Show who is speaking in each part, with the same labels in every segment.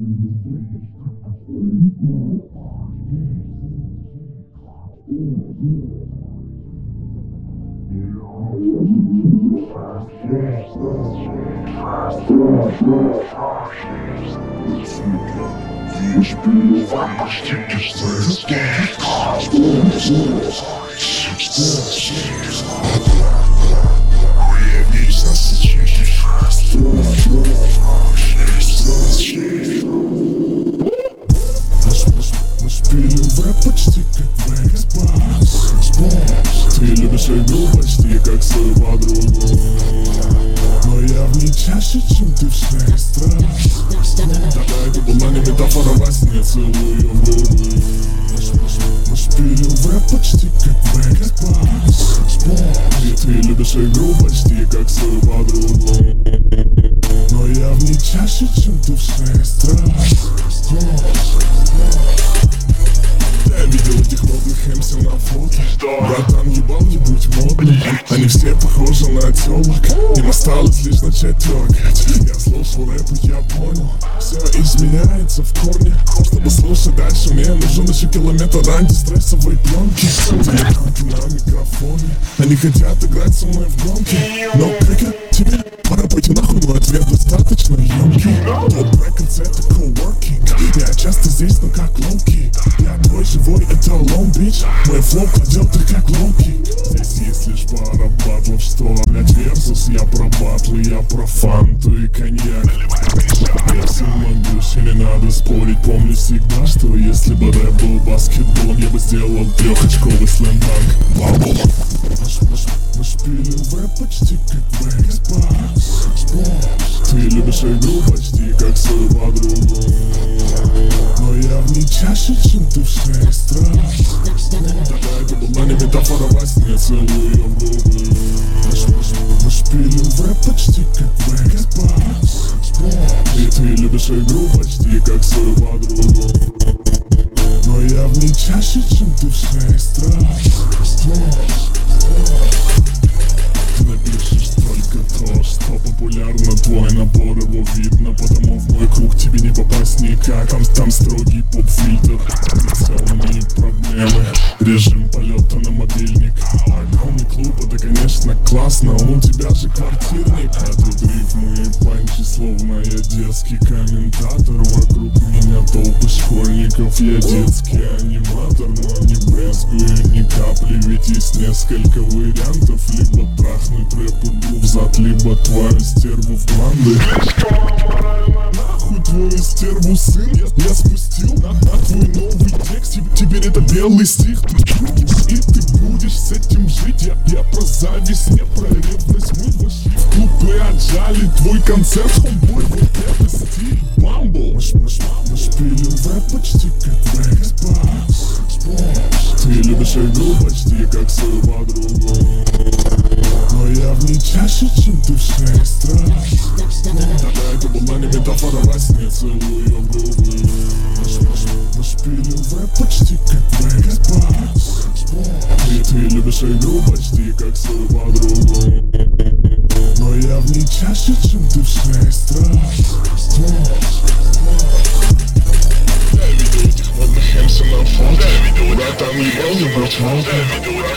Speaker 1: Почти как Vegas Box. Ты любишь игру почти как свою подругу, но я в ней чаще, чем ты в 6 раз. Тогда это была не метафора во сне, целую ее в губы. Мы шпилим в рэп почти как Vegas Box. И ты любишь игру почти как свою подругу, но я в ней чаще, чем ты в 6 раз. Я видел этих модных МС на фото. Братан, ебал, не будь модным. Они все похожи на телок. Им осталось лишь начать тёркать. Я слушал рэп и я понял, все изменяется в корне. Чтобы слушать дальше, мне нужен еще километр антистрессовой пленки. Диетанки на микрофоне. Они хотят играть со мной в гонки, но как тебе? Пора пойти нахуй, мой ответ достаточно ёмкий. Топ рекордс это coworking. Я часто здесь, но как лоуки. Я твой живой эталон, бич. Мой флоу кладет их как лоуки. Здесь есть лишь пара батлов, что опять версус. Я про батлы, я про фанту и коньяк. Я всем могусь, и не надо спорить. Помню всегда, что если бы рэп был баскетболом, я бы сделал 3-очковый слэм-данк. Бабл. Мы шпилим в рэп почти как Vegas Box. Ты любишь игру почти как свою подругу, но я в ней чаще, чем ты в 6 раз. Тогда это была не метафора во сне, целую ее в губы. Мы шпилим в рэп почти как Vegas Box. И ты любишь игру почти как свою подругу, но я в ней чаще, чем ты в 6 раз. Ты напишешь только то, что популярно. Твой набор, его видно, потому в мой круг тебе не попасть никак. Там строгий поп-фильтр, целыми проблемы. Режим полета на мобильник. Огромный клуб, это конечно классно, у тебя же квартирник. А тут рифмы и панчи, словно я детский комментатор. Вокруг меня толпы школьников, я детский аниматор. Но не брезгую ни капли, ведь есть несколько вариантов. Либо трахнуть рэп игру взад, либо твою стерву в гланды. Нахуй твою стерву, сын, я спустил на твой новый текст. Теперь это белый стих, ты чувствуешь, и ты будешь с этим жить. Я про зависть, не про ревность. Мы вошли в клуб и отжали твой концерт, хомбой, вот это стиль бамбл. Мы шпилим в рэп почти как Vegas Box. Ты любишь игру почти как свою подругу, но я в ней чаще, чем ты в 6 раз. Тогда это была не метафора во сне, целую ее в губы. Мы шпилим в рэп почти как Vegas Box. И ты любишь игру почти как свою подругу, но я в ней чаще, чем ты в 6 раз. Я видел этих модных МС на фото. Братан, ебал, не будь модным.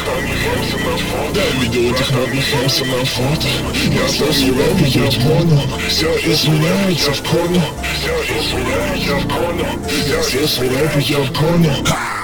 Speaker 1: Я видел этих модных МС на фото. Я слышал рэп и я понял, все изменяется в корне. Я слышал рэп и я понял.